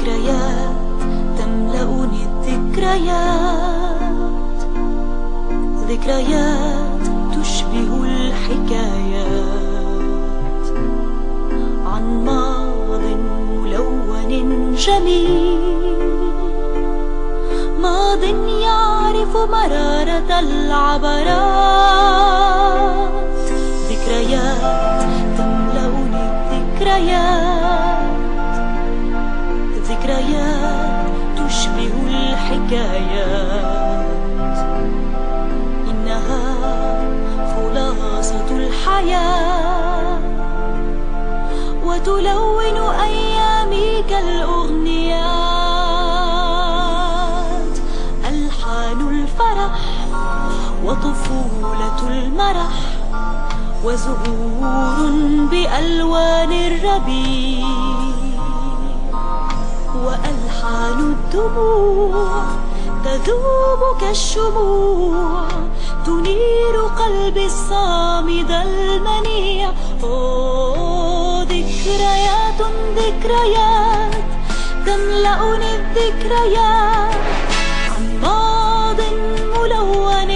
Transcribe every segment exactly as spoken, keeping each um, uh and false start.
ذكريات تملأني الذكريات، ذكريات تشبه الحكايات عن ماض ملون جميل، ماض يعرف مرارة العبرات، ذكريات تملأني الذكريات، ذكريات تشبه الحكايات، إنها خلاصة الحياة وتلون أيامي كالأغنيات، ألحان الفرح وطفولة المرح وزهور بألوان الربيع، وألحان الدموع تذوب كالشموع تنير قلبي الصامد المنيع. أوه ذكريات ذكريات تملأني الذكريات عن ماض ملون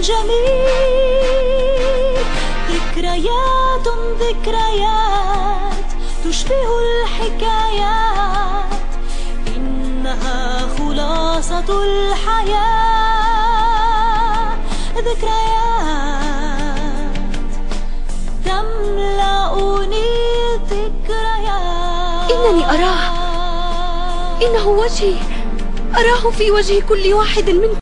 جميل، ذكريات ذكريات تشبه الحكايات، إنها خلاصة الحياة، ذكريات تملأني الذكريات. إنني أراه، إنه وجهي، أراه في وجه كل واحد منكم.